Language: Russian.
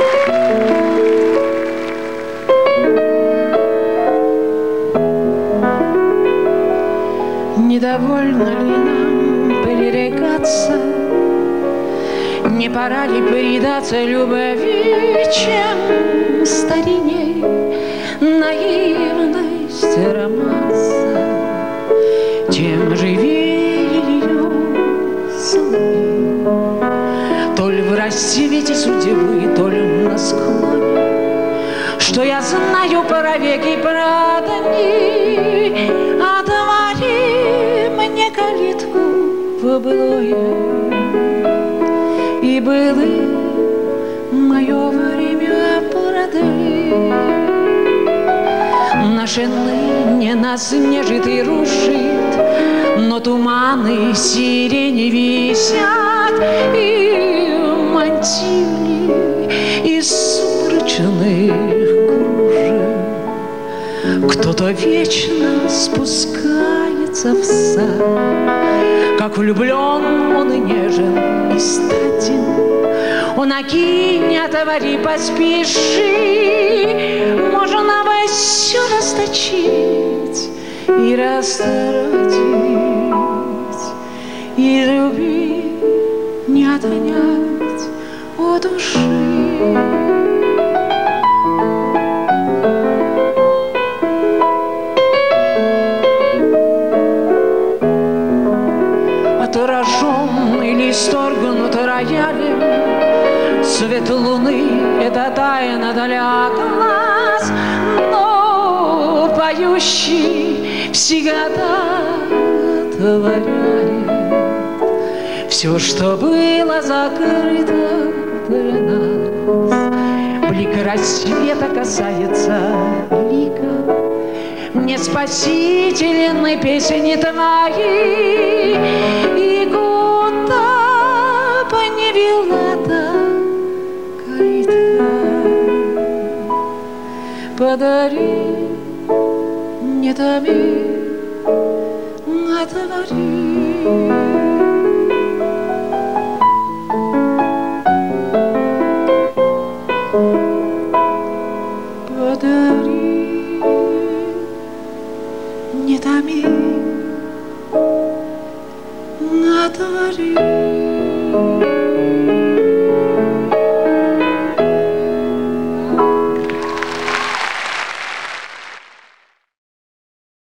Недовольно ли нам пререкаться? Не пора ли предаться любви, чем старинней наивность романса, тем живее ее сны. Толь в рассвете судьбы, толь на склоне, что я знаю про веки, про дни, отвори мне калитку в былое, и былы мое время продли. Наше ныне нас нежит и рушит, но туманы сирени висят, и мантили из сумрачных кружев. Кто-то вечно спускается в сад, как влюблен он и нежен, и статен. Он окинь, отвори, поспеши, можно бы все расточить и растратить, и любви не отнять у души. Отраженный или исторгнут роялем, свет луны — это тайна для глаз, но поющий всегда творяет все, что было закрыто для нас. Блик рассвета касается лика мне спасительной песни твоей, и куда бы ни вела та калитка, подари мне томи, отвори. Подари, не томи, отвори.